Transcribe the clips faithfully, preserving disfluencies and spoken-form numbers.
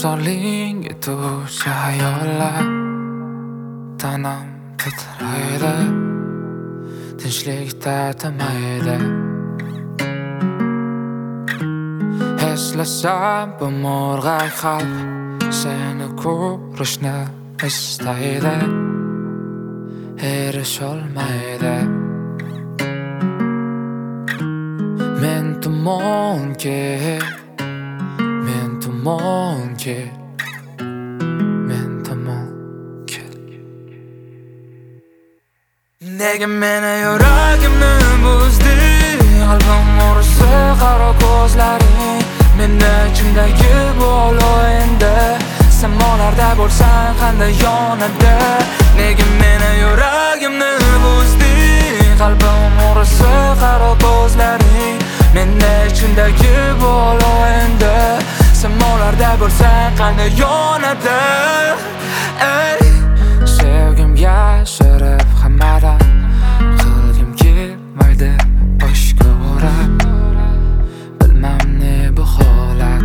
Mizorlinga to'sha hayollar, tanam titraydi, tinchlikda tamaydi. Eslasam bu mo'rg'ay qalb seni ko'rishni istaydi, erisholmaydi. Men tomon kel, men tomon kel, men tomon kel. Nega meni yuragimni buzdi, qalbim urisi qaro ko'zlaring. Meni ichimdagi bu olov endi samolarda bo'lsang qanday yonadi. Nega meni yuragimni buzdi, qalbim urisi qaro ko'zlaring. Meni ichimdagi bu olov endi samolarda bo'lsang qanday yonadi. Ey, sevgim yashirib hammadan, qilgim kelmaydi oshkora. Bilmam ne bu holat,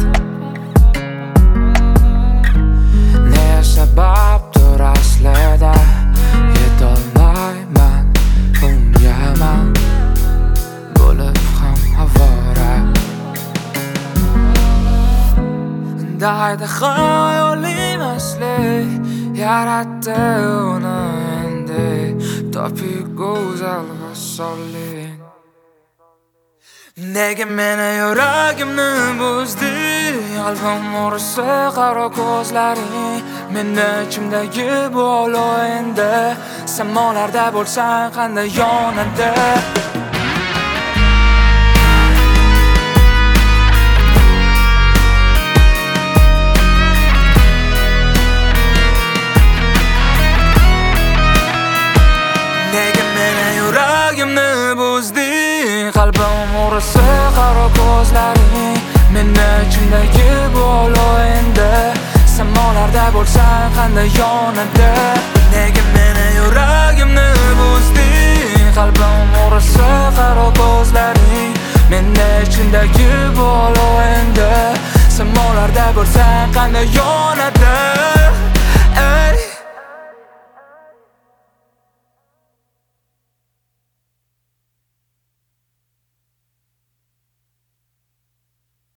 ne sababdir aslida, yetolmayman bunga man bo'lib ham avora. Daydi xayolim asli yaratdi uni endi, topib go'zal va solli. Nega meni yuragimni buzdi, qalbim urisi qaro ko'zlaring. Meni ichimdagi bu olov endi samolarda bo'lsang qanday yonadi. Nega meni yuragimni buzdi, qalbim urisi qaro ko'zlaring. Meni ichimdagi bu olov endi samolarda bo'lsang qanday yonadi. Nega meni yuragimni buzdi, qalbim urisi qaro ko'zlaring. Meni ichimdagi bu olov endi samolarda bo'lsang qanday yonadi.